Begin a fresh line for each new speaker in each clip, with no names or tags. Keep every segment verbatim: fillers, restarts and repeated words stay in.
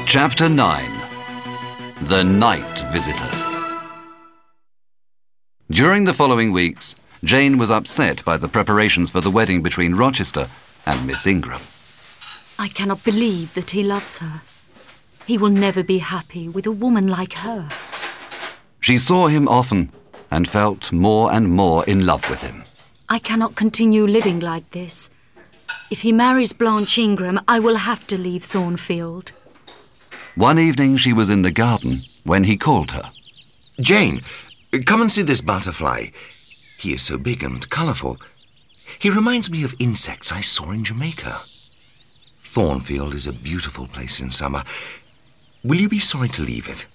Chapter nine. The Night Visitor. During the following weeks, Jane was upset by the preparations for the wedding between Rochester and Miss Ingram.
I cannot believe that he loves her. He will never be happy with a woman like her.
She saw him often and felt more and more in love with him.
I cannot continue living like this. If he marries Blanche Ingram, I will have to leave Thornfield.
One evening she was in the garden when he called her.
Jane, come and see this butterfly. He is so big and colourful. He reminds me of insects I saw in Jamaica. Thornfield is a beautiful place in summer. Will you be sorry to leave it?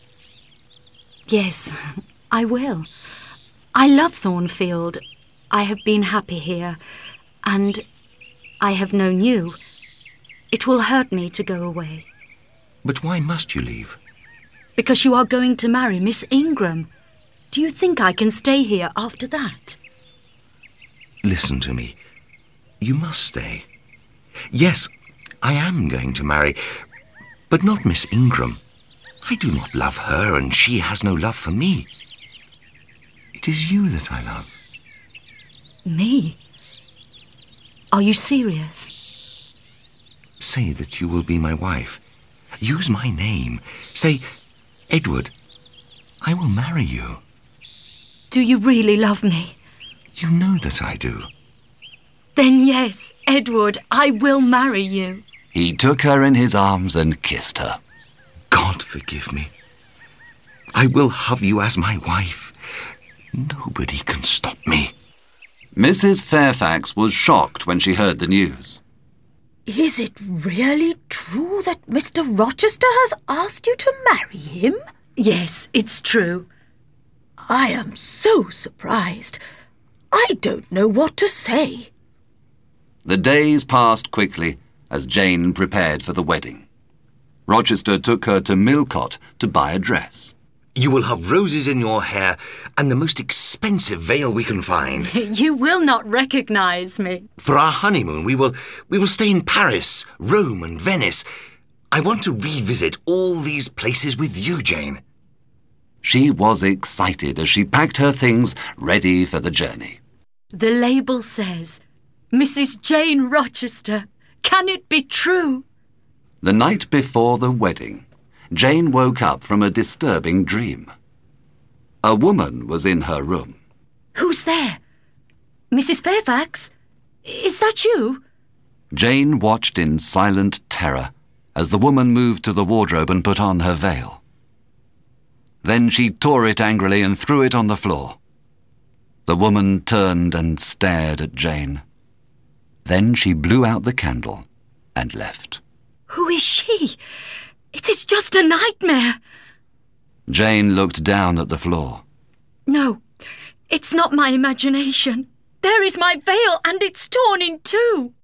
Yes, I will. I love Thornfield. I have been happy here, and I have known you. It will hurt me to go away.
But why must you leave?
Because you are going to marry Miss Ingram. Do you think I can stay here after that?
Listen to me. You must stay. Yes, I am going to marry, but not Miss Ingram. I do not love her, and she has no love for me. It is you that I love.
Me? Are you serious?
Say that you will be my wife. Use my name. Say, Edward, I will marry you.
Do you really love me?
You know that I do.
Then yes, Edward, I will marry you.
He took her in his arms and kissed her.
God forgive me. I will have you as my wife. Nobody can stop me.
Missus Fairfax was shocked when she heard the news.
Is it really true that Mister Rochester has asked you to marry him?
Yes, it's true.
I am so surprised. I don't know what to say.
The days passed quickly as Jane prepared for the wedding. Rochester took her to Millcote to buy a dress.
You will have roses in your hair and the most expensive veil we can find.
You will not recognise me.
For our honeymoon, we will we will stay in Paris, Rome and Venice. I want to revisit all these places with you, Jane.
She was excited as she packed her things ready for the journey.
The label says, Missus Jane Rochester. Can it be true?
The night before the wedding, Jane woke up from a disturbing dream. A woman was in her room.
Who's there? Missus Fairfax? Is that you?
Jane watched in silent terror as the woman moved to the wardrobe and put on her veil. Then she tore it angrily and threw it on the floor. The woman turned and stared at Jane. Then she blew out the candle and left.
Who is she? It is just a nightmare.
Jane looked down at the floor.
No, it's not my imagination. There is my veil and it's torn in two.